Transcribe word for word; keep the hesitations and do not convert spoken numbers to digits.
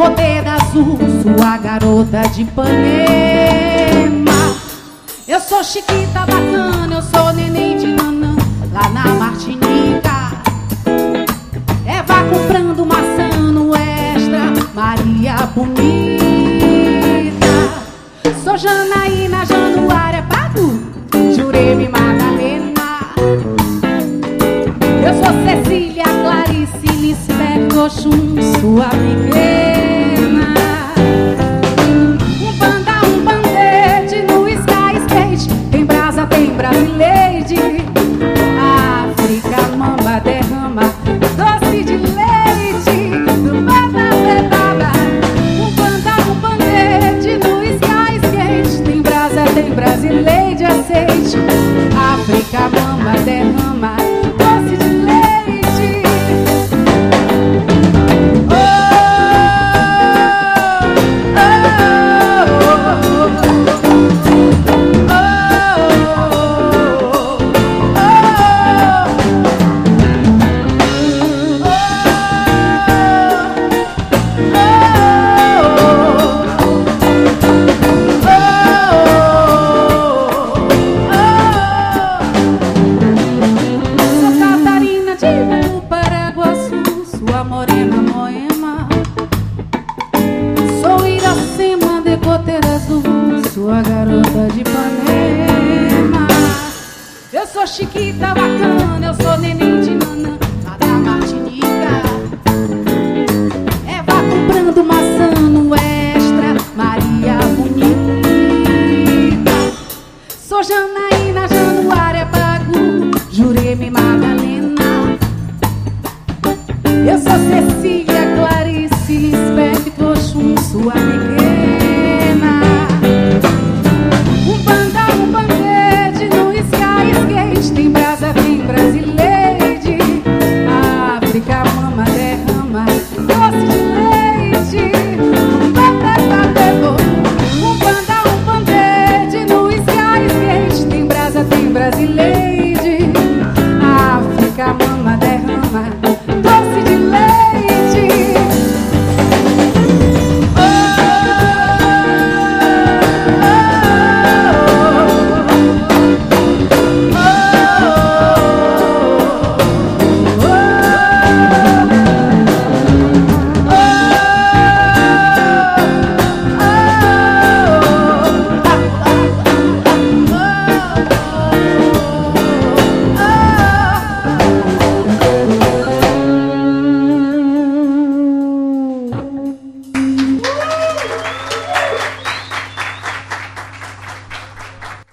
Goteira azul, sua garota de Ipanema. Eu sou Chiquita bacana, eu sou neném de nanã, lá na Martinica. Eva comprando maçã no Extra, Maria bonita. Sou Janaína, Januária, Pagu, Jurema, Madalena. Eu sou Cecília, Clarice, Lisbeth, Oxum, sua pequena. Um panda, um bandete no Sky Skate, tem brasa, tem brasileide. África, mamba, derrama doce de leite. Baba, baba. Um panda, um bandete no Sky Skate, tem brasa, tem brasileide, aceite. África, mamba, derrama doce de leite. Sua garota de Ipanema. Eu sou Chiquita bacana, eu sou neném de nanã, lá da Martinica. Eva comprando maçã no Extra, Maria bonita. Sou Janaína, Januária, Pagu, Jurema, Madalena.